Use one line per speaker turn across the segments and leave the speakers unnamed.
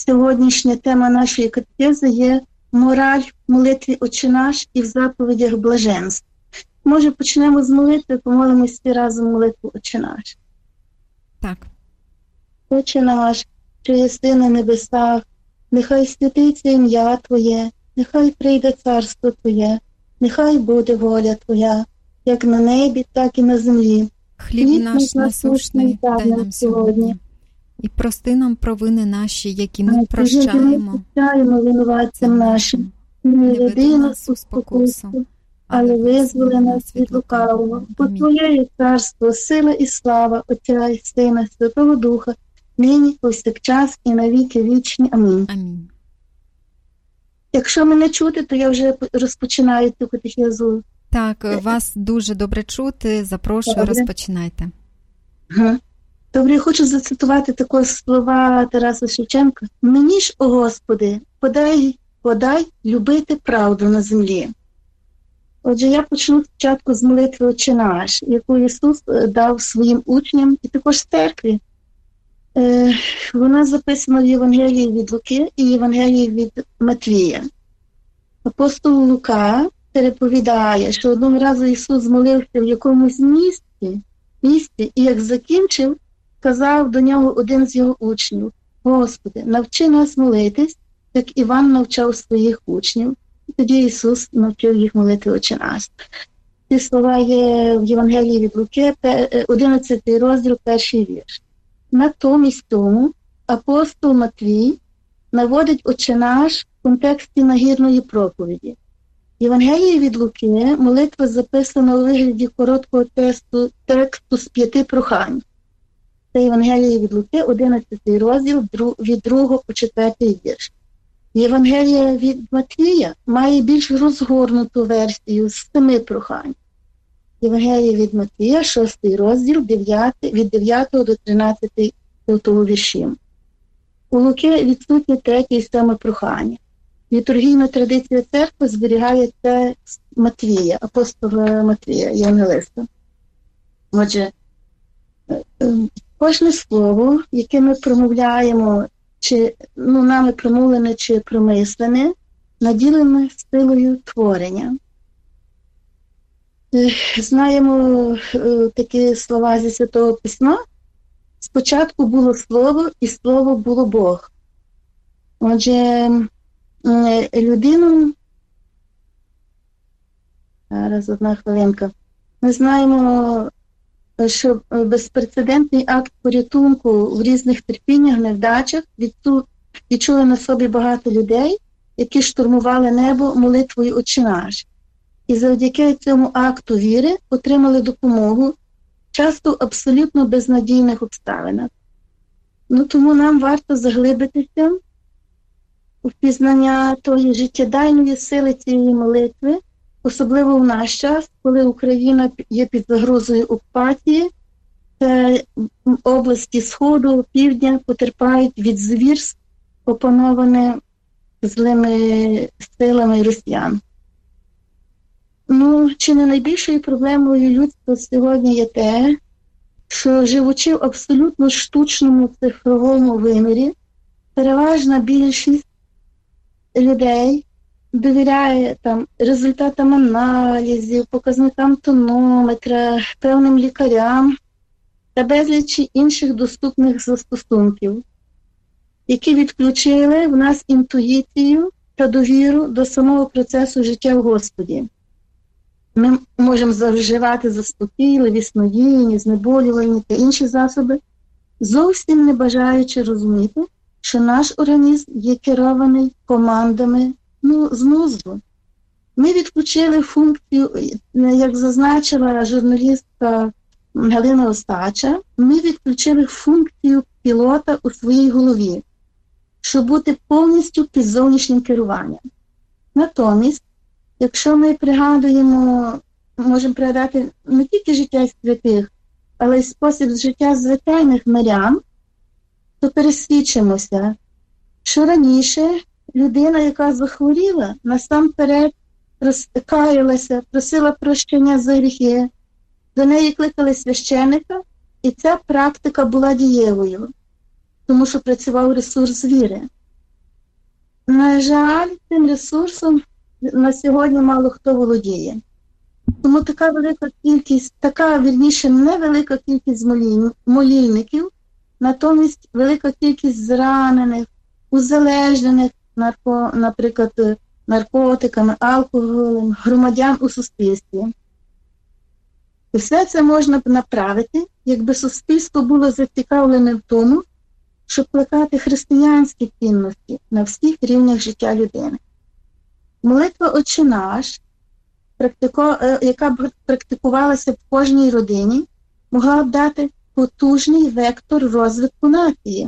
сьогоднішня тема нашої катехези є мораль в молитві «Отче наш» і в заповідях блаженств. Може, почнемо з молитви, помолимося всі разом молитву «Отче наш».
Так.
Отче наш, що єси на небесах, нехай святиться ім'я Твоє, нехай прийде царство Твоє, нехай буде воля Твоя, як на небі, так і на землі.
Хліб наш насущний дай нам сьогодні. І прости нам провини наші, які ми прощаємо
винуватцям нашим. Не веди нас у спокусу, але визволи нас від лукавого. Бо Твоє є царство, сила і слава Отця і Сина, Святого Духа, нині, повсякчас і на віки вічні. Амінь.
Амінь.
Якщо мене чути, то я вже розпочинаю цю катехезу.
Так, вас дуже добре чути. Запрошую,
добре.
Розпочинайте.
Добре, я хочу зацитувати такі слова Тараса Шевченка. «Мені ж, о Господи, подай любити правду на землі». Отже, я почну спочатку з молитви «Отче наш», яку Ісус дав своїм учням і також з церкві. Вона записана в Євангелії від Луки і Євангелії від Матвія. Апостол Лука переповідає, що одного разу Ісус змолився в якомусь місті, і як закінчив, сказав до нього один з його учнів: «Господи, навчи нас молитись, як Іван навчав своїх учнів». І тоді Ісус навчив їх молити «Отче наш». Ці слова є в Євангелії від Луки, 11 розділ, 1 вірш. Натомість тому апостол Матвій наводить «Отче наш» в контексті нагірної проповіді. В Євангелії від Луки молитва записана у вигляді короткого тексту з 5 прохань. Це Євангелії від Луки, 11 розділ, від 2 по 4 вірш. Євангелія від Матвія має більш розгорнуту версію з 7 прохань. Євангелія від Матвія, 6 розділ, від 9 до 13 віршів. У Луки відсутні 3 і 7 прохання. Літургійна традиція церкви зберігає це з Матвія, апостола Матвія, євангелиста. Отже, кожне слово, яке ми промовляємо, чи нами промовлене чи промислене, наділене силою творення. Знаємо такі слова зі Святого Письма. Спочатку було Слово, і Слово було Бог. Отже, людину, зараз одна хвилинка, ми знаємо, що безпрецедентний акт порятунку в різних терпіннях, невдачах відчули на собі багато людей, які штурмували небо молитвою «Отче наш». І завдяки цьому акту віри отримали допомогу часто в абсолютно безнадійних обставинах. Тому нам варто заглибитися у пізнання тої життєдайної сили цієї молитви, особливо в наш час, коли Україна є під загрозою окупації, та області Сходу, Півдня потерпають від звірств, опановане злими силами росіян. Чи не найбільшою проблемою людства сьогодні є те, що, живучи в абсолютно штучному цифровому вимірі, переважна більшість людей довіряє результатам аналізів, показникам тонометра, певним лікарям та безлічі інших доступних застосунків, які відключили в нас інтуїцію та довіру до самого процесу життя в Господі. Ми можемо завживати заспокійливі, снодійні, знеболювальні та інші засоби, зовсім не бажаючи розуміти, що наш організм є керований командами з мозку. Ми відключили функцію, як зазначила журналістка Галина Остача, ми відключили функцію пілота у своїй голові, щоб бути повністю під зовнішнім керуванням. Натомість, якщо ми пригадуємо, можемо пригадати не тільки життя святих, але й спосіб життя звичайних мирян, то пересвідчимося, що раніше людина, яка захворіла, насамперед розкаялася, просила прощення за гріхи, до неї кликали священика, і ця практика була дієвою, тому що працював ресурс віри. На жаль, цим ресурсом на сьогодні мало хто володіє. Тому така велика кількість, невелика кількість молільників, натомість велика кількість зранених, узалежнених, наприклад, наркотиками, алкоголем, громадян у суспільстві. І все це можна б направити, якби суспільство було зацікавлене в тому, щоб плекати християнські цінності на всіх рівнях життя людини. Молитва «Отче наш», яка б практикувалася в кожній родині, могла б дати потужний вектор розвитку нації.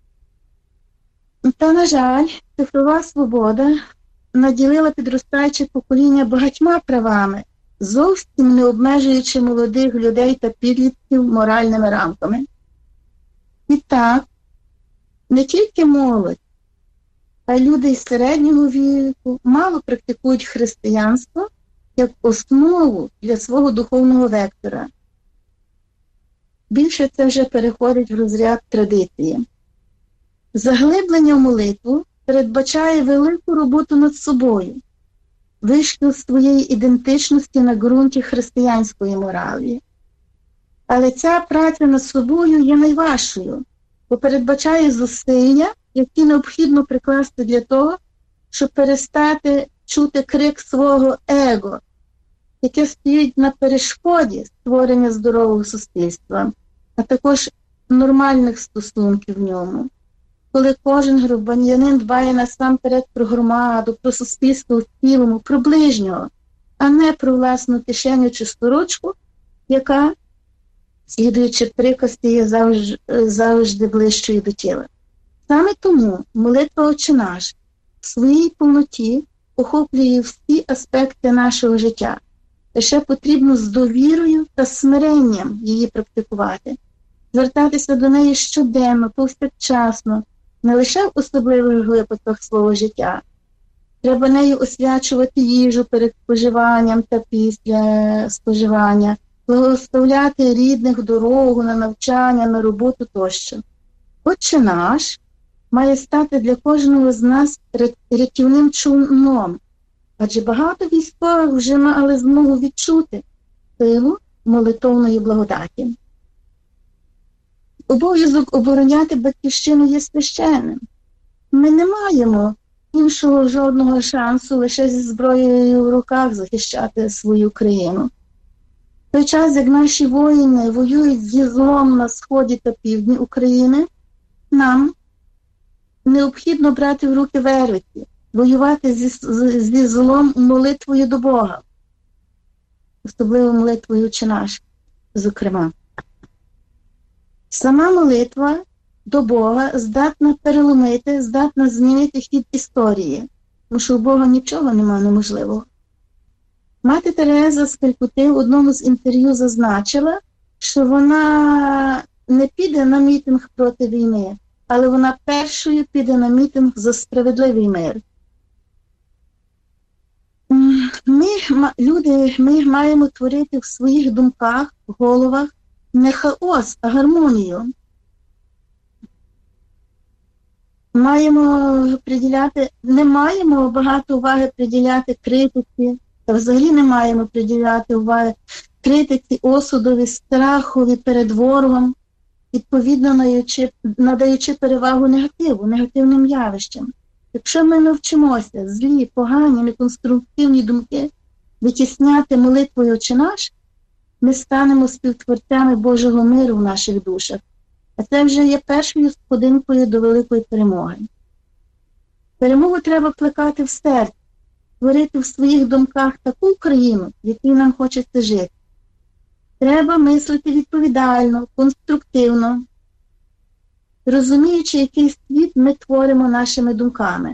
Та, на жаль, цифрова свобода наділила підростаюче покоління багатьма правами, зовсім не обмежуючи молодих людей та підлітків моральними рамками. І так, не тільки молодь, а й люди із середнього віку мало практикують християнство як основу для свого духовного вектора. Більше це вже переходить в розряд традиції. Заглиблення в молитву передбачає велику роботу над собою, вишкіл своєї ідентичності на ґрунті християнської моралі. Але ця праця над собою є найважчою, бо передбачає зусилля, які необхідно прикласти для того, щоб перестати чути крик свого его, яке стоїть на перешкоді створення здорового суспільства, а також нормальних стосунків в ньому. Коли кожен громадянин дбає насамперед про громаду, про суспільство в цілому, про ближнього, а не про власну кишеню чи сторочку, яка, слідуючи приказці, є завжди ближчою до тіла. Саме тому молитва «Отче наш» в своїй повноті охоплює всі аспекти нашого життя. Лише потрібно з довірою та смиренням її практикувати, звертатися до неї щоденно, повсякчасно, не лише в особливих випадках свого життя. Треба нею освячувати їжу перед споживанням та після споживання, благословляти рідних дорогу на навчання, на роботу тощо. «Отче наш» має стати для кожного з нас рятівним човном, адже багато військових вже мали змогу відчути силу молитовної благодаті. Обов'язок обороняти батьківщину є священним. Ми не маємо іншого жодного шансу лише зі зброєю в руках захищати свою країну. В той час, як наші воїни воюють зі злом на сході та півдні України, нам необхідно брати в руки вервиці, воювати зі злом молитвою до Бога, особливо молитвою «Отче наш», зокрема. Сама молитва до Бога здатна переломити, здатна змінити хід історії, тому що у Бога нічого немає неможливого. Мати Тереза з Калькути в одному з інтерв'ю зазначила, що вона не піде на мітинг проти війни, але вона першою піде на мітинг за справедливий мир. Ми маємо творити в своїх думках, головах не хаос, а гармонію. Не маємо багато уваги приділяти критиці, та взагалі не маємо приділяти уваги критиці, осудові, страхові перед ворогом, відповідно надаючи перевагу негативним явищам. Якщо ми навчимося злі, погані, неконструктивні думки витісняти молитвою «Отче наш», ми станемо співтворцями Божого миру в наших душах. А це вже є першою сходинкою до великої перемоги. Перемогу треба плекати в серці, творити в своїх думках таку Україну, в якій нам хочеться жити. Треба мислити відповідально, конструктивно, розуміючи, який світ ми творимо нашими думками.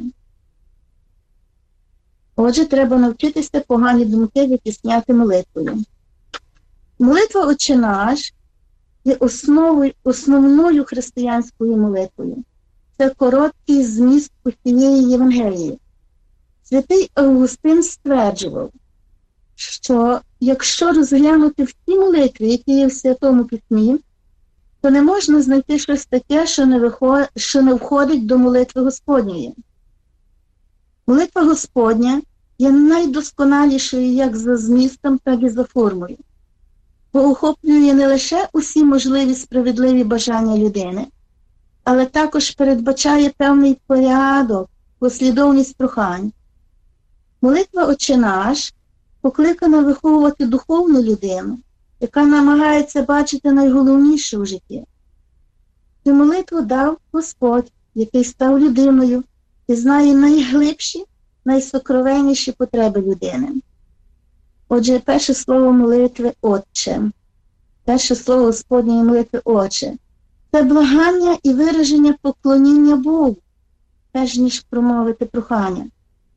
Отже, треба навчитися погані думки витісняти молитвою. Молитва «Отче наш» є основною християнською молитвою. Це короткий зміст усієї Євангелії. Святий Августин стверджував, що якщо розглянути всі молитви, які є в Святому Письмі, то не можна знайти щось таке, що не входить до молитви Господньої. Молитва Господня є найдосконалішою як за змістом, так і за формою, бо охоплює не лише усі можливі справедливі бажання людини, але також передбачає певний порядок, послідовність прохань. Молитва «Отче наш» покликана виховувати духовну людину, яка намагається бачити найголовніше у житті. Цю молитву дав Господь, який став людиною і знає найглибші, найсокровенніші потреби людини. Отже, перше слово молитви «Отче», перше слово Господньої молитви «Отче» – це благання і вираження поклоніння Богу, перш ніж промовити прохання.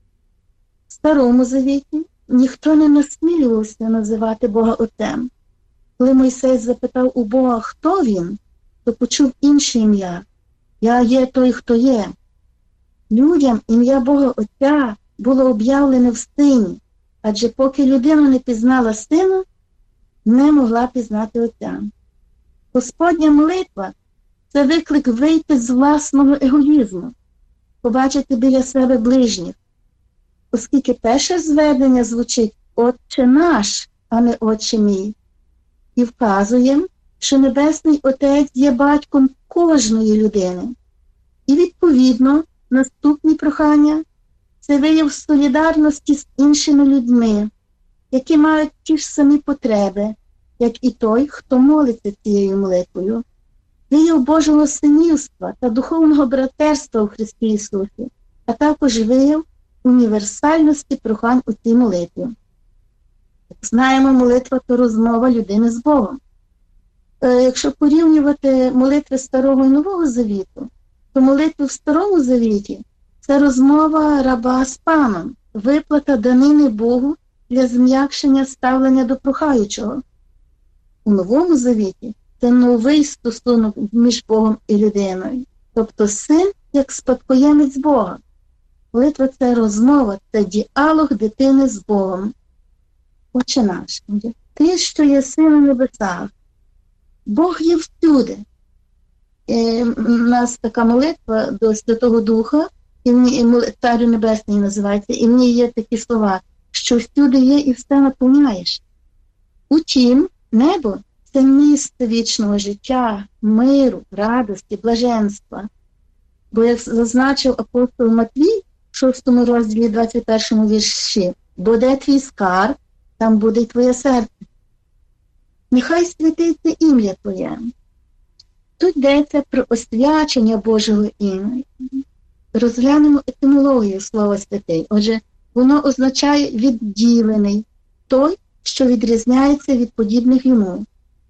В Старому Завіті ніхто не насмілювався називати Бога Отцем. Коли Мойсей запитав у Бога, хто він, то почув інше ім'я – «Я є той, хто є». Людям ім'я Бога Отця було об'явлене в Сині, адже поки людина не пізнала Сина, не могла пізнати Отця. Господня молитва – це виклик вийти з власного егоїзму, побачити біля себе ближніх, оскільки перше зведення звучить «Отче наш», а не «Отче мій», і вказує, що Небесний Отець є батьком кожної людини. І відповідно наступні прохання – це вияв солідарності з іншими людьми, які мають ті ж самі потреби, як і той, хто молиться цією молитвою, вияв Божого синівства та духовного братерства у Христі Ісусі, а також вияв універсальності прохань у цій молитві. Як знаємо, молитва – то розмова людини з Богом. Якщо порівнювати молитви Старого і Нового Завіту, то молитви в Старому Завіті – це розмова раба з Паном, виплата данини Богу для зм'якшення ставлення до прохаючого. У Новому Завіті це новий стосунок між Богом і людиною, тобто син як спадкоємець Бога. Молитва – це розмова, це діалог дитини з Богом. Отче наш, ти, що єси на небесах, Бог є всюди. У нас така молитва до Святого Духа, і Царю Небесний називається, і в ній є такі слова, що всюди є і все наповняєш. Утім, небо – це місце вічного життя, миру, радості, блаженства. Бо, як зазначив апостол Матвій в 6 розділі 21 вірші, бо де твій скарб, там буде й твоє серце. Нехай святиться ім'я Твоє. Тут йдеться про освячення Божого ім'я. Розглянемо етимологію слова «святий». Отже, воно означає «відділений», той, що відрізняється від подібних йому.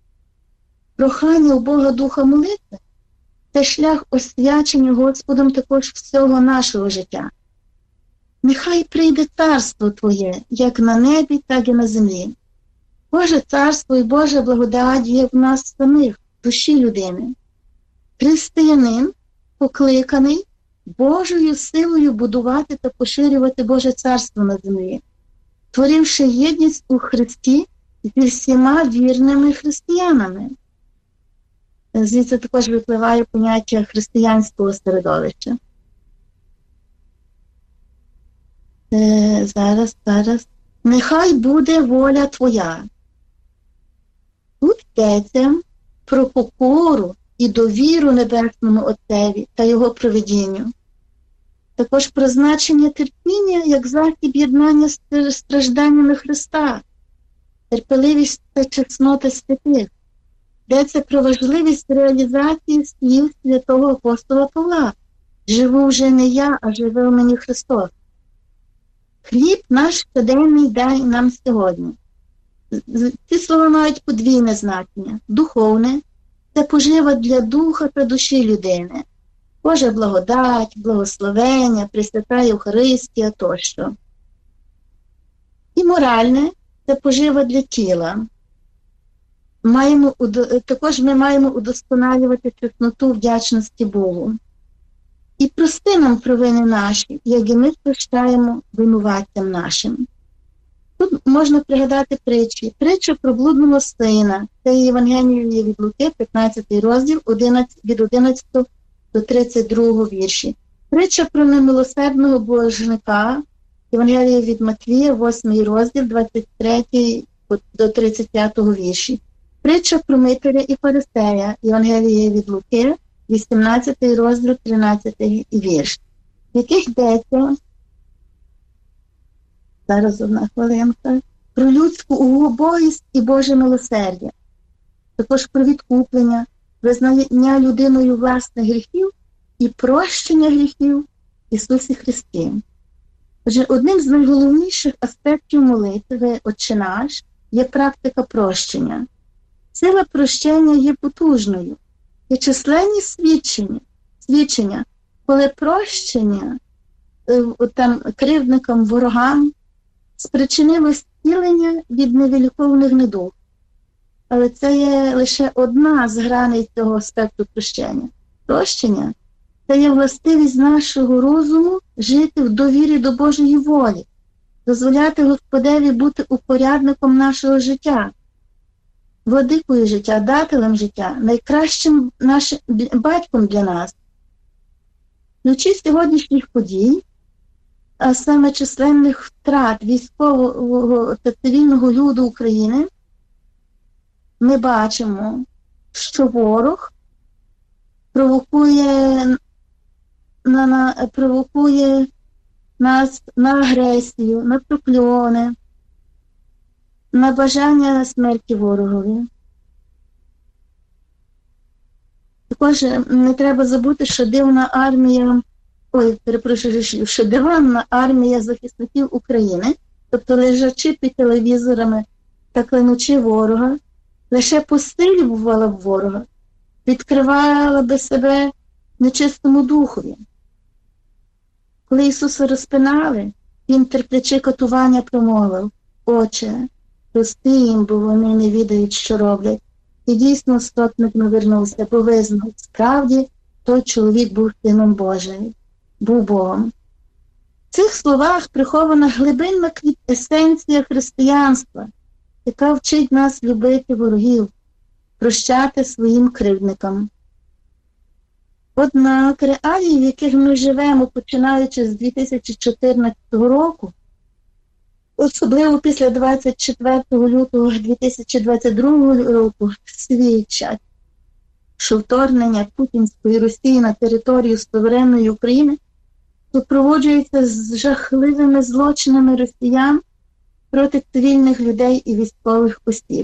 Прохання у Бога Духа молитви – це шлях освячення Господом також всього нашого життя. Нехай прийде царство Твоє, як на небі, так і на землі. Боже царство і Божа благодать є в нас самих, в душі людини. Християнин покликаний Божою силою будувати та поширювати Боже царство на землі, творивши єдність у Христі зі всіма вірними християнами. Звідси також випливає поняття християнського середовища. Зараз. Нехай буде воля Твоя. Тут йдеться про покору і довіру Небесному Отцеві та Його провидінню. Також про значення терпіння як засіб єднання з стражданнями Христа, терпеливість та чеснота святих. Йдеться про важливість реалізації слів святого апостола Павла. Живу вже не я, а живе у мені Христос. Хліб наш щоденний дай нам сьогодні. Ці слова мають подвійне значення. Духовне – це пожива для духа та душі людини. Божа благодать, благословення, Пресвята Євхаристія тощо. І моральне – це пожива для тіла. Також ми маємо удосконалювати чесноту вдячності Богу. І прости нам провини наші, як і ми прощаємо винуватцям нашим. Тут можна пригадати притчі. Притча про блудного сина. Це Євангеліє від Луки, 15 розділ, від 11 до 32 вірші. Притча про немилосердного боржника, Євангелія від Матвія, 8 розділ, 23 до 35 вірші. Притча про митаря і фарисея, Євангелія від Луки, 18 розділ, 13 вірш, в яких йдеться, зараз одна хвилинка, про людську убогість і Боже милосердя, також про відкуплення, визнання людиною власних гріхів і прощення гріхів в Ісусі Христі. Отже, одним з найголовніших аспектів молитви «Отче наш» є практика прощення. Сила прощення є потужною. Є численні свідчення, коли прощення кривдникам, ворогам спричинило зцілення від невиліковних недуг. Але це є лише одна з граней цього аспекту прощення. Прощення – це є властивість нашого розуму жити в довірі до Божої волі, дозволяти Господеві бути упорядником нашого життя, владикою життя, дателем життя, найкращим нашим батьком для нас. Ключі сьогоднішніх подій, а саме численних втрат військового та цивільного люду України, ми бачимо, що ворог провокує нас на агресію, на прокльони, на бажання смерті ворогові. Також не треба забути, що дивна армія захисників України, тобто лежачи під телевізорами та клянучи ворога, лише посилювала б ворога, відкривала би себе нечистому духові. Коли Ісуса розпинали, Він, терплячи катування, промовив: «Отче, прости їм, бо вони не відають, що роблять». І дійсно сотник навернувся, бо визнав, справді той чоловік був Сином Божим, був Богом. В цих словах прихована глибинна есенція християнства, яка вчить нас любити ворогів, прощати своїм кривдникам. Однак реалії, в яких ми живемо, починаючи з 2014 року, особливо після 24 лютого 2022 року, свідчать, що вторгнення путінської Росії на територію суверенної України супроводжується з жахливими злочинами росіян проти цивільних людей і військових осіб.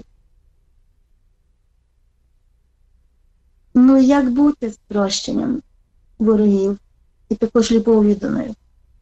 Ну, як бути з прощенням ворогів і також любов'ю до них?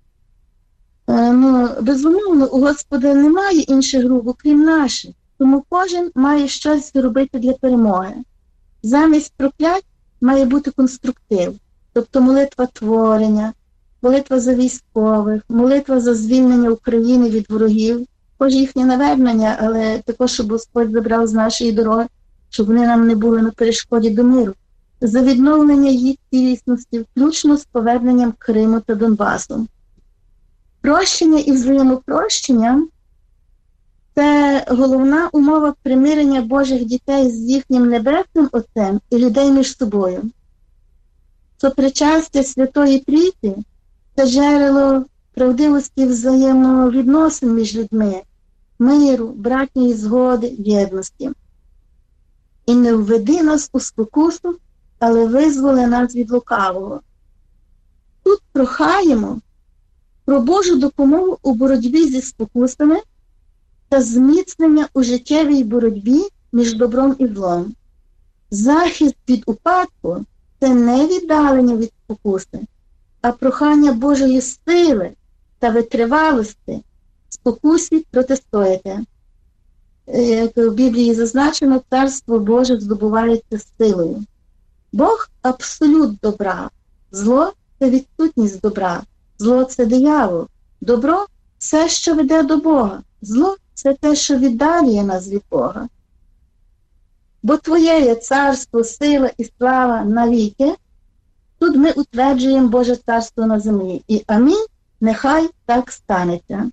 Безумовно, у Господа немає інших рук, окрім наших, тому кожен має щось зробити для перемоги. Замість проклять має бути конструктив, тобто молитва творення, молитва за військових, молитва за звільнення України від ворогів, також їхнє навернення, але також, щоб Господь забрав з нашої дороги, щоб вони нам не були на перешкоді до миру, за відновлення їх цілісності, включно з поверненням Криму та Донбасу. Прощення і взаємопрощення – це головна умова примирення Божих дітей з їхнім Небесним Отцем і людей між собою. Сопричастя Святої Трійці – це джерело правдивості взаємовідносин між людьми, миру, братньої згоди, єдності. І не введи нас у спокусу, але визволи нас від лукавого. Тут прохаємо про Божу допомогу у боротьбі зі спокусами та зміцнення у життєвій боротьбі між добром і злом. Захист від упадку – це не віддалення від спокуси, а прохання Божої сили та витривалості спокусі протистояти. Як в Біблії зазначено, Царство Боже здобувається силою. Бог – абсолют добра, зло – це відсутність добра, зло – це диявол, добро – все, що веде до Бога, зло – це те, що віддалює нас від Бога. Бо Твоє є царство, сила і слава навіки. Тут ми утверджуємо Боже царство на землі. І амінь, нехай так станеться.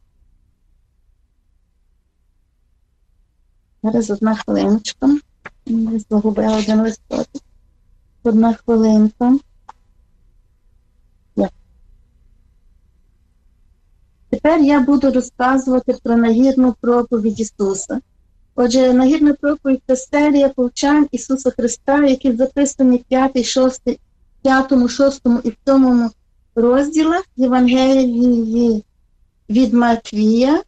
Зараз одна хвилиночка. Я загубила один листочок. Одна хвилинка. тепер я буду розказувати про нагірну проповідь Ісуса. Отже, нагірна проповідь – це серія повчань Ісуса Христа, які записані в 5, 6 і 7 розділах Євангелії від Матвія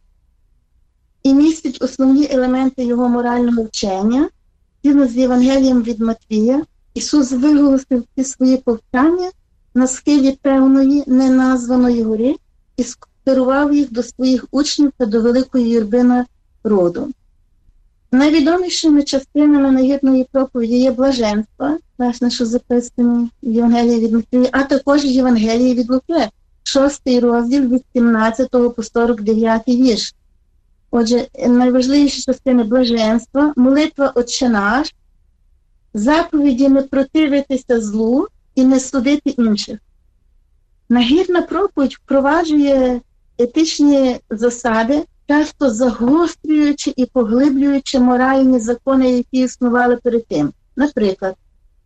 і містять основні елементи його морального вчення. Згідно з Євангелієм від Матвія, Ісус виголосив ці свої повчання на схилі певної неназваної гори і скерував їх до своїх учнів та до великої юрби народу. Найвідомішими частинами нагірної проповіді є блаженства, власне, що записані в Євангелії від Матвія, а також Євангелії від Луки, 6 розділ від 17 по 49 вірш. Отже, найважливіші частини блаженства, молитва «Отче наш», заповіді не противитися злу і не судити інших. Нагірна проповідь впроваджує етичні засади, часто загострюючи і поглиблюючи моральні закони, які існували перед тим. Наприклад,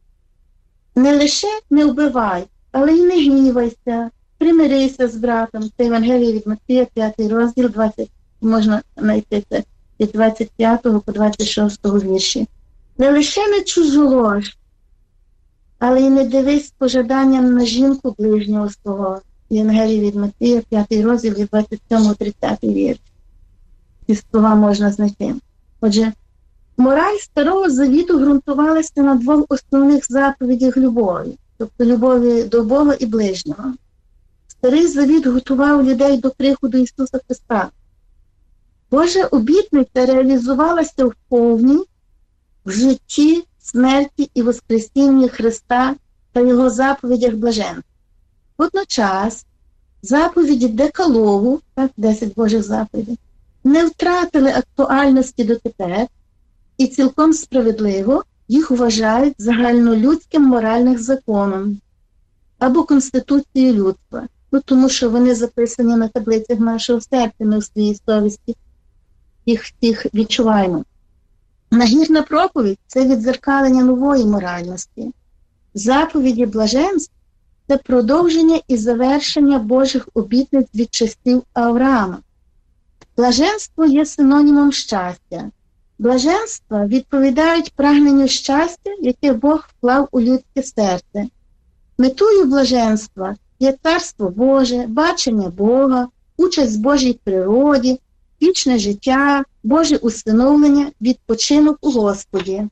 не лише не вбивай, але й не гнівайся, примирися з братом. Це Євангеліє від Матвія, 5 розділ, 20, можна знайти це від 25 по 26 вірші. Не лише не чужолож, але й не дивись з пожаданням на жінку ближнього свого. Євангеліє від Матвія, 5 розділ від 27-30 вірш. Ці слова можна знайти. Отже, мораль Старого Завіту ґрунтувалася на двох основних заповідях любові, тобто любові до Бога і ближнього. Старий Завіт готував людей до приходу Ісуса Христа. Божа обітниця реалізувалася в повній в житті, смерті і воскресінні Христа та Його заповідях блаженства. Водночас заповіді Декалогу, 10 Божих заповідей, не втратили актуальності дотепер і цілком справедливо їх вважають загальнолюдським моральним законом або конституцією людства, тому що вони записані на таблицях нашого серця, ми в своїй совісті їх всіх відчуваємо. Нагірна проповідь – це віддзеркалення нової моральності. Заповіді блаженств – це продовження і завершення Божих обітниць від часів Авраама. Блаженство є синонімом щастя. Блаженства відповідають прагненню щастя, яке Бог вклав у людське серце. Метою блаженства є Царство Боже, бачення Бога, участь в Божій природі, вічне життя, Боже усиновлення, відпочинок у Господі.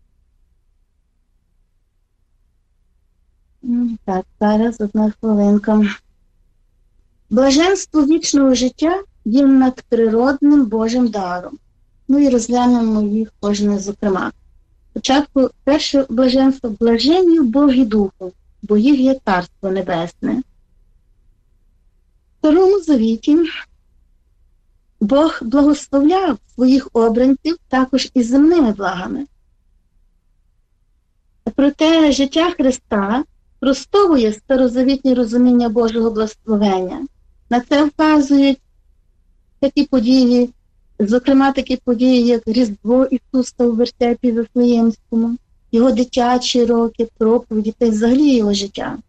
Так, зараз одна хвилинка. Блаженство вічного життя є надприродним Божим даром. І розглянемо їх кожне зокрема. Спочатку перше блаженство – блаженні в Богі Духу, бо їх є Царство Небесне. В Старому Завіті Бог благословляв своїх обранців також і земними благами. Проте життя Христа спростовує старозавітні розуміння Божого благословення. На це вказують такі події, зокрема такі події, як Різдво Ісуса у вертепі Вифлеємському, його дитячі роки, проповіді та й взагалі його життя.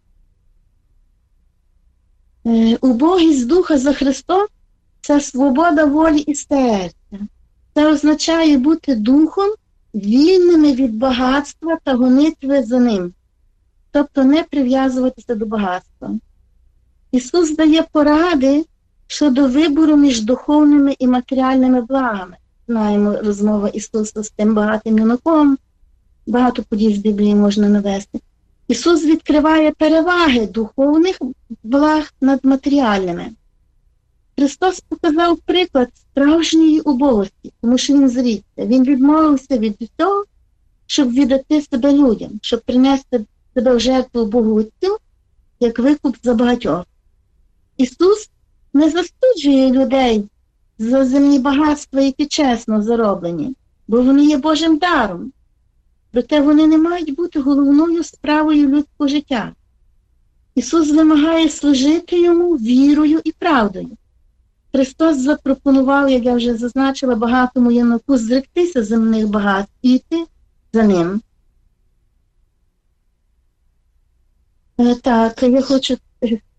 Убогість Духа за Христом – це свобода волі і серця. Це означає бути духом, вільними від багатства та гонитви за ним. Тобто не прив'язуватися до багатства. Ісус дає поради щодо вибору між духовними і матеріальними благами. Знаємо розмову Ісуса з тим багатим юнаком, багато подій з Біблії можна навести. Ісус відкриває переваги духовних благ над матеріальними. Христос показав приклад справжньої убогості, тому що Він зрікся. Він відмовився від усього, щоб віддати себе людям, щоб принести себе в жертву Богу Отцю, як викуп за багатьох. Ісус не застуджує людей за земні багатства, які чесно зароблені, бо вони є Божим даром. Проте вони не мають бути головною справою людського життя. Ісус вимагає служити Йому вірою і правдою. Христос запропонував, як я вже зазначила, багатому юнаку зректися земних багатств і йти за ним. Так, я хочу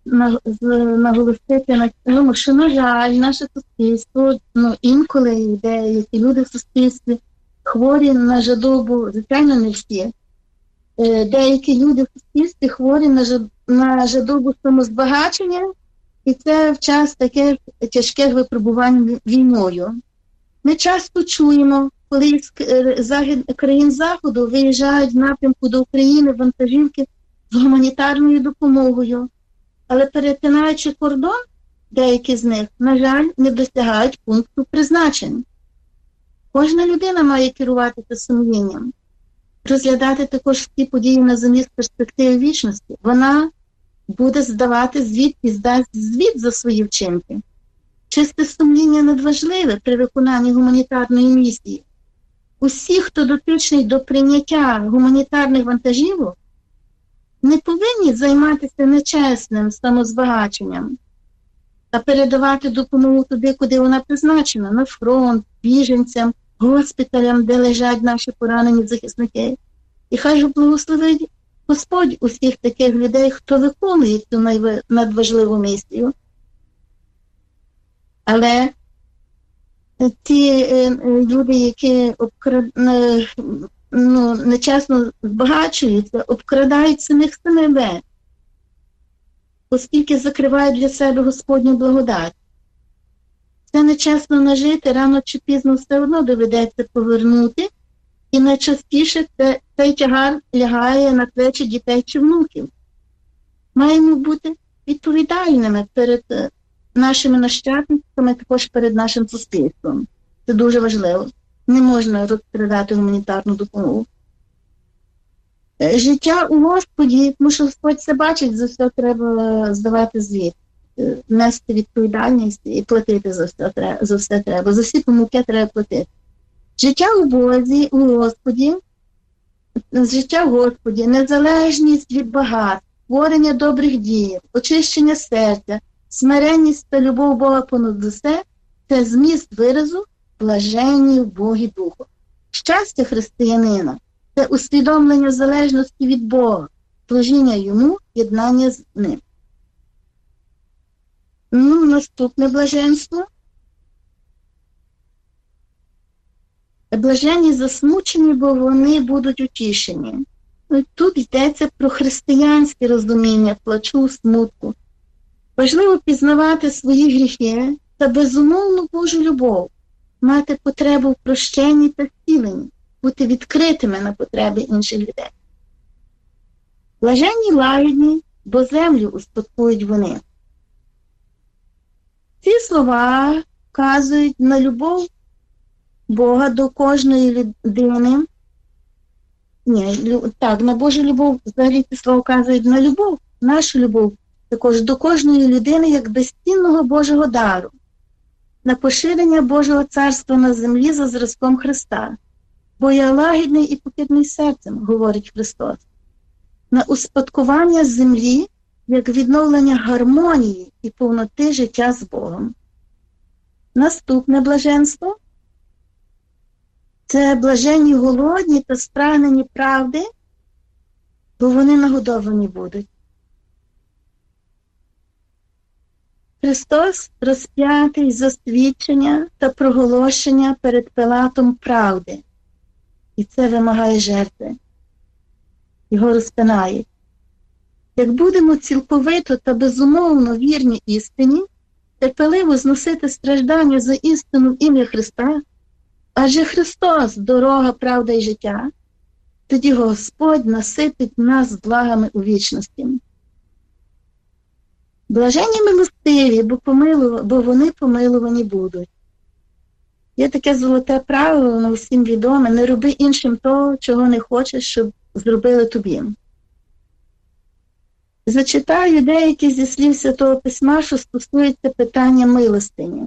наголосити на тому, що, на жаль, наше суспільство, інколи деякі люди в суспільстві хворі на жадобу, звичайно, не всі. Деякі люди в суспільстві хворі на жадобу самозбагачення, і це в час таких тяжких випробувань війною. Ми часто чуємо, коли з країн Заходу виїжджають в напрямку до України вантажівки з гуманітарною допомогою, але перетинаючи кордон, деякі з них, на жаль, не досягають пункту призначень. Кожна людина має керуватися сумлінням, розглядати також всі події на землі з перспективи вічності. Вона буде здавати звіт і здасть звіт за свої вчинки. Чисте сумління надважливе при виконанні гуманітарної місії. Усі, хто дотичний до прийняття гуманітарних вантажівок, не повинні займатися нечесним самозбагаченням, а передавати допомогу туди, куди вона призначена, на фронт, біженцям, госпіталям, де лежать наші поранені захисники. І хай же благословить Господь усіх таких людей, хто виконує цю надважливу місію. Але ті люди, які нечесно збагачуються, обкрадають самих себе, оскільки закривають для себе Господню благодать. Це нечесно нажити, рано чи пізно все одно доведеться повернути, і найчастіше цей тягар лягає на плечі дітей чи внуків. Маємо бути відповідальними перед нашими нащадниками, також перед нашим суспільством. Це дуже важливо. Не можна розкрадати гуманітарну допомогу. Життя у Господі, тому що Господь це бачить, за все треба здавати звіт, нести відповідальність і платити за все треба. За всі помилки треба платити. Життя у Бозі, у Господі, життя в Господі, незалежність від багатств, творення добрих дій, очищення серця, смиренність та любов Бога понад усе – це зміст виразу блаженні в Богі Духу. Щастя християнина – це усвідомлення залежності від Бога, служіння Йому, єднання з Ним. Наступне блаженство. Блаженні засмучені, бо вони будуть утішені. Тут йдеться про християнське розуміння плачу, смутку. Важливо пізнавати свої гріхи та безумовну Божу любов, мати потребу в прощенні та зціленні, бути відкритими на потреби інших людей. Блаженні лагідні, бо землю успадкують вони. Ці слова вказують на любов Бога до кожної людини. На Божу любов, взагалі ці слова вказують на любов, нашу любов, також до кожної людини як безцінного Божого дару, на поширення Божого царства на землі за зразком Христа. Бо я лагідний і покірний серцем, говорить Христос, на успадкування землі як відновлення гармонії і повноти життя з Богом. Наступне блаженство – це блаженні голодні та спрагнені правди, бо вони нагодовані будуть. Христос розп'ятий за свідчення та проголошення перед Пилатом правди. І це вимагає жертви. Його розпинають. Як будемо цілковито та безумовно вірні істині, терпеливо зносити страждання за істину в ім'я Христа, адже Христос – дорога, правда і життя, тоді Господь наситить нас благами у вічності. Блаженні милостиві, бо вони помилувані будуть. Є таке золоте правило, воно всім відоме: не роби іншим того, чого не хочеш, щоб зробили тобі. Зачитаю деякі зі слів Святого Письма, що стосуються питання милостині.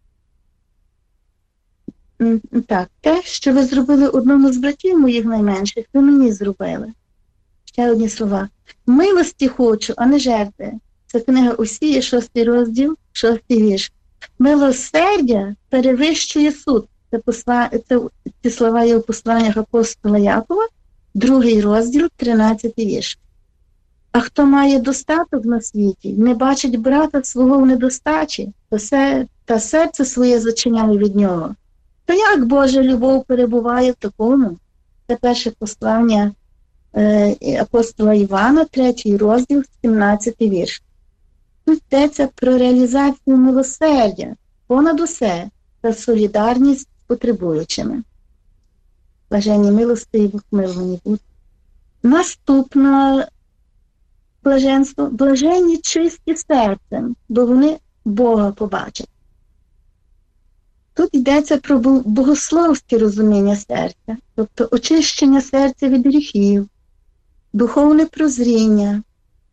Так, те, що ви зробили одному з братів моїх найменших, ви мені зробили. Ще одні слова. Милості хочу, а не жертви. Це книга Осії, 6 розділ, 6 вірш. Милосердя перевищує суд. Ці слова є у посланнях апостола Якова, 2 розділ, 13 вірш. А хто має достаток на світі, не бачить брата свого в недостачі, та серце своє зачиняє від нього. То як Божа любов перебуває в такому? Це перше послання апостола Івана, 3 розділ, 17 вірш. Тут йдеться про реалізацію милосердя, понад усе, та солідарність з потребуючими. Блаженні милостиві, вмилувані будуть. Наступне блаженство – блаженні чисті серцем, бо вони Бога побачать. Тут йдеться про богословське розуміння серця, тобто очищення серця від гріхів, духовне прозріння,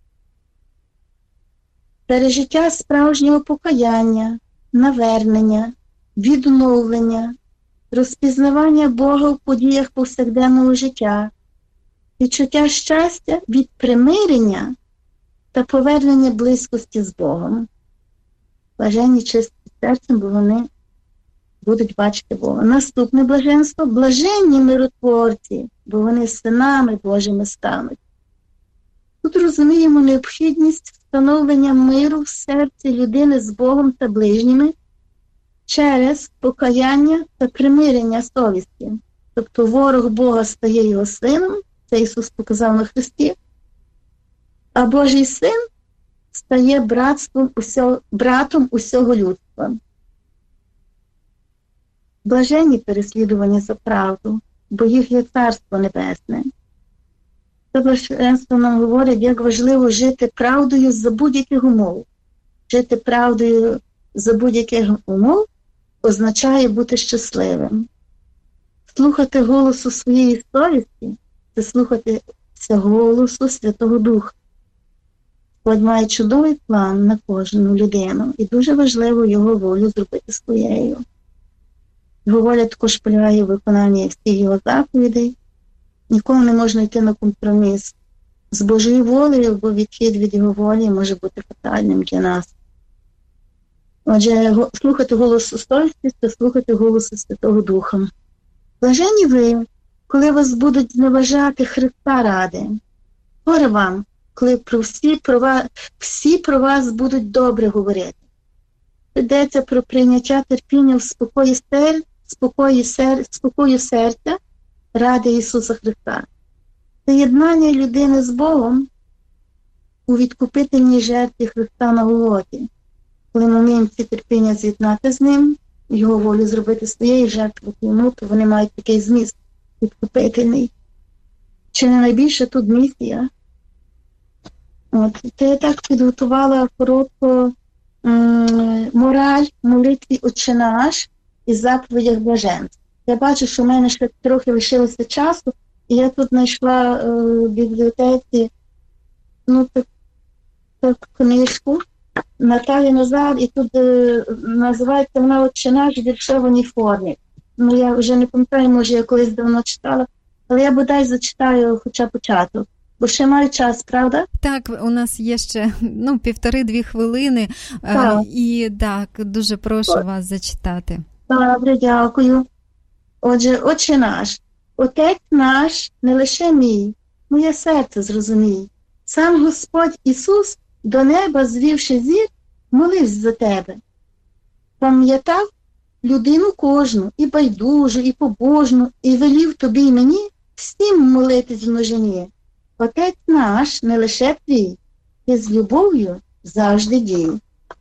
пережиття справжнього покаяння, навернення, відновлення, розпізнавання Бога в подіях повсякденного життя, відчуття щастя від примирення та повернення близькості з Богом. Блаженні чисті серцем, бо вони будуть бачити Бога. Наступне блаженство – блаженні миротворці, бо вони синами Божими стануть. Тут розуміємо необхідність встановлення миру в серці людини з Богом та ближніми через покаяння та примирення совісті. Тобто ворог Бога стає його сином, це Ісус показав на Христі, а Божий син стає братом усього людства. Блаженні переслідування за правду, бо їх є Царство Небесне. Це блаженство нам говорить, як важливо жити правдою за будь-яких умов. Жити правдою за будь-яких умов означає бути щасливим. Слухати голосу своєї совісті – це слухатися голосу Святого Духа. Господь має чудовий план на кожну людину, і дуже важливо його волю зробити своєю. Його воля також полягає в виконанні всіх його заповідей. Ніколи не можна йти на компроміс з Божою волею, бо відхід від його волі може бути фатальним для нас. Отже, слухати голосу совісті – це слухати голосу Святого Духа. Блаженні ви, коли вас будуть зневажати Христа ради. Горе вам, коли всі про вас будуть добре говорити. Йдеться про прийняття терпіння в спокою серця ради Ісуса Христа. Це єднання людини з Богом у відкупительній жертві Христа на Голгофі. Коли ми вміємо ці терпіння з'єднати з Ним, Його волю зробити своєю жертвою, то вони мають такий зміст відкупительний. Чи не найбільше тут місія? Я так підготувала коротко мораль молитві «Отче наш» і заповідях блаженств. Я бачу, що в мене ще трохи лишилося часу, і я тут знайшла в бібліотеці таку книжку Наталі Назар, і тут називається вона «Отче наш» в віршованій формі. Я вже не пам'ятаю, може я колись давно читала, але я бодай зачитаю хоча початок. Бо ще маю час, правда?
Так, у нас є ще 1,5-2 хвилини. Так. І так, дуже прошу вас зачитати.
Добре, дякую. Отже, Отче наш, Отець наш не лише мій, моє серце зрозумій. Сам Господь Ісус, до неба звівши зір, молився за тебе. Пам'ятав людину кожну, і байдужу, і побожну, і велів тобі й мені всім молитись в множині. Отець наш не лише твій, ти з любов'ю завжди дій.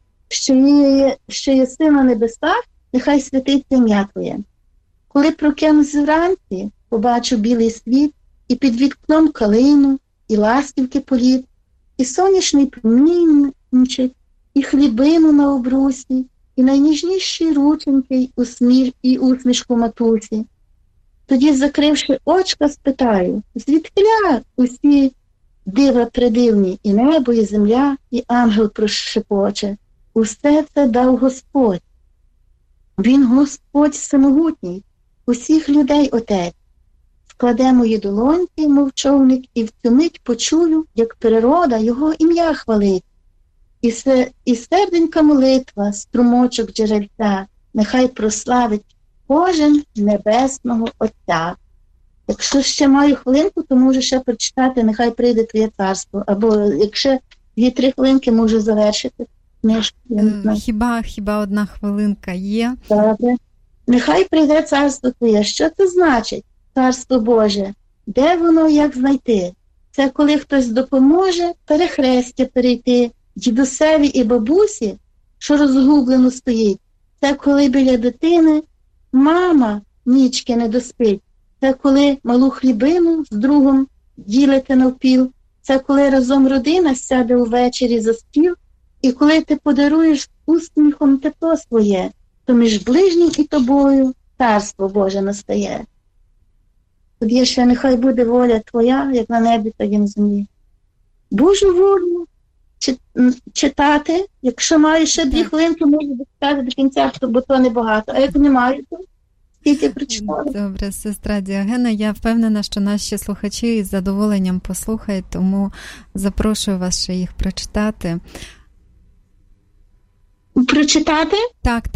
Що єси на небесах, нехай святиться ім'я Твоє. Коли прокинусь вранці, побачу білий світ, і під вікном калину, і ластівки політ, і сонячний промінчик, і хлібину на обрусі, і найніжніші рученьки, і усмішку матусі. Тоді, закривши очка, спитаю, звідкиля усі дива придивні, і небо, і земля, і ангел прошепоче. Усе це дав Господь. Він Господь всемогутній, усіх людей Отець. Вкладе мої долоньки, мов човник, і в цю мить почую, як природа його ім'я хвалить. І серденька молитва, струмочок джерельця, нехай прославить кожен небесного Отця. Якщо ще маю хвилинку, то можу ще прочитати «Нехай прийде твоє царство». Або якщо 2-3 хвилинки, можу завершити книжку.
Хіба одна хвилинка є?
Добре. «Нехай прийде царство твоє». Що це значить? Царство Боже. Де воно, як знайти? Це коли хтось допоможе перехрестя перейти дідусеві і бабусі, що розгублено стоїть. Це коли біля дитини мама нічки не доспить. Це коли малу хлібину з другом ділите навпіл. Це коли разом родина сяде увечері за стіл. І коли ти подаруєш усміхом тепло своє, то між ближнім і тобою царство Боже настає. Тоді ще нехай буде воля твоя, як на небі, так і на землі. Божу волю читати. Якщо маю ще 2 хвилинки, можу дочитати до кінця, бо то небагато. А як не маю, то скільки прочитали.
Добре, сестра Діогена, я впевнена, що наші слухачі із задоволенням послухають, тому запрошую вас ще їх прочитати.
Прочитати?
Так.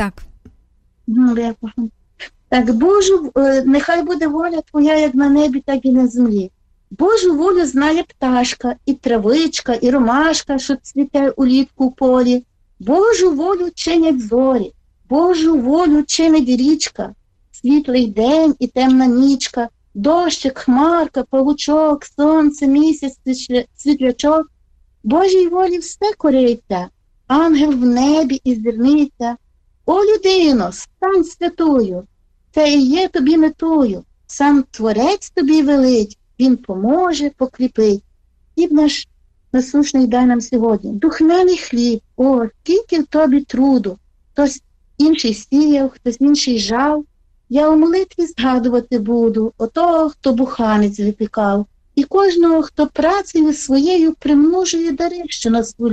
Так, Божу, нехай буде воля твоя, як на небі, так і на землі. Божу волю знає пташка, і травичка, і ромашка, що цвіте улітку в полі. Божу волю чинять зорі, Божу волю чинить річка, світлий день і темна нічка, дощик, хмарка, павучок, сонце, місяць, світлячок. Божій волі все кориться, ангел в небі і зірниця. О, людино, стань святою, це і є тобі метою. Сам Творець тобі велить, він поможе, покріпить. Хліб наш насущний дай нам сьогодні. Духмяний хліб, о, скільки в тобі труду. Хтось інший сіяв, хтось інший жав. Я у молитві згадувати буду отого, хто буханець випікав. І кожного, хто працею своєю примножує дари, що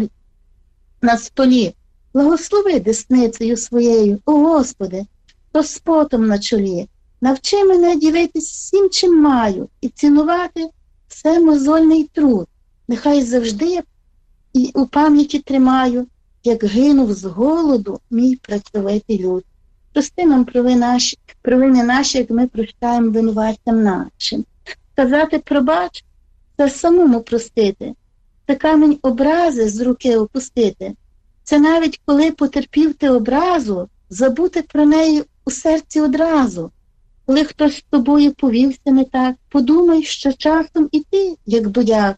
на столі. Благослови десницею своєю, о Господи, хто з потом на чолі. Навчи мене ділитись всім, чим маю, і цінувати все мозольний труд. Нехай завжди я і у пам'яті тримаю, як гинув з голоду мій працьовитий люд. Прости нам провини наші, як ми прощаємо винуватцям нашим. Сказати пробач – це самому простити. Це камінь образи з руки опустити. Це навіть коли потерпів ти образу, забути про неї у серці одразу. Коли хтось з тобою повівся не так, подумай, що часом і ти, як будяк.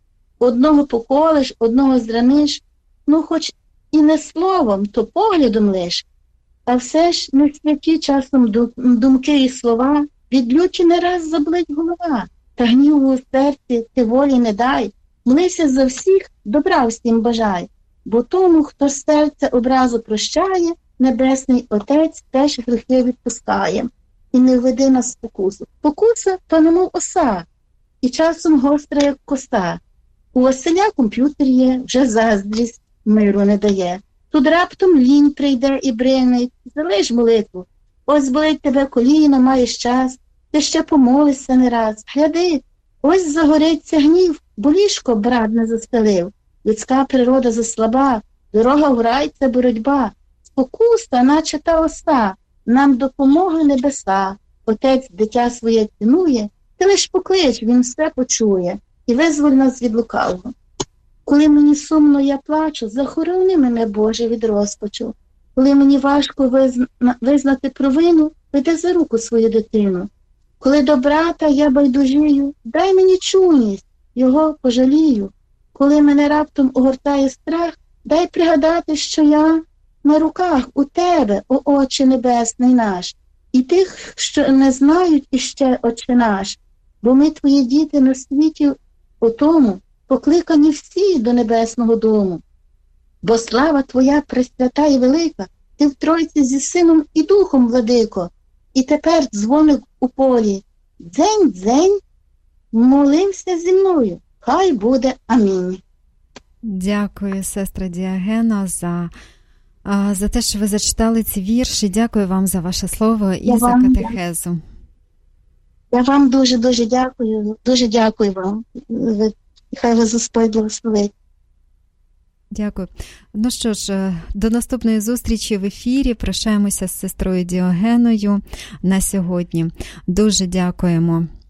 Одного поколиш, одного зраниш, ну хоч і не словом, то поглядом лиш. А все ж не святі часом думки і слова, від люті не раз заблить голова. Та гніву у серці ти волі не дай, молися за всіх, добра всім бажай. Бо тому, хто з серця образу прощає, Небесний Отець теж гріхи відпускає. І не введи нас в спокусу. Спокуса – то немов оса, і часом гостра, як коса. У Василя комп'ютер є, вже заздрість миру не дає. Тут раптом лінь прийде і бринить, залиш молитву. Ось болить тебе коліно, маєш час, ти ще помолишся не раз. Гляди, ось загориться гнів, бо ліжко брат не застелив. Людська природа заслаба, дорога в рай – це боротьба. Спокуса, наче та оса, нам допомога небеса. Отець дитя своє цінує, ти лиш поклич, він все почує. І визволь нас від лукавого. Коли мені сумно, я плачу, захорони мене, Боже, від розпачу. Коли мені важко визнати провину, веди за руку свою дитину. Коли до брата я байдужію, дай мені чуйність, його пожалію. Коли мене раптом огортає страх, дай пригадати, що я на руках у тебе, о Отче Небесний наш, і тих, що не знають іще, Отче наш, бо ми твої діти на світі отому, покликані всі до небесного дому. Бо слава твоя пресвята і велика, ти в Тройці зі Сином і Духом, Владико, і тепер дзвоник у полі. Дзень, дзень, молився зі мною, хай буде амінь.
Дякую, сестра Діогена, за те, що ви зачитали ці вірші. Дякую вам за ваше слово і за катехезу.
Я вам дуже-дуже дякую. Дуже дякую вам. Хай вас Господь благословить.
Дякую. Ну що ж, до наступної зустрічі в ефірі. Прощаємося з сестрою Діогеною на сьогодні. Дуже дякуємо.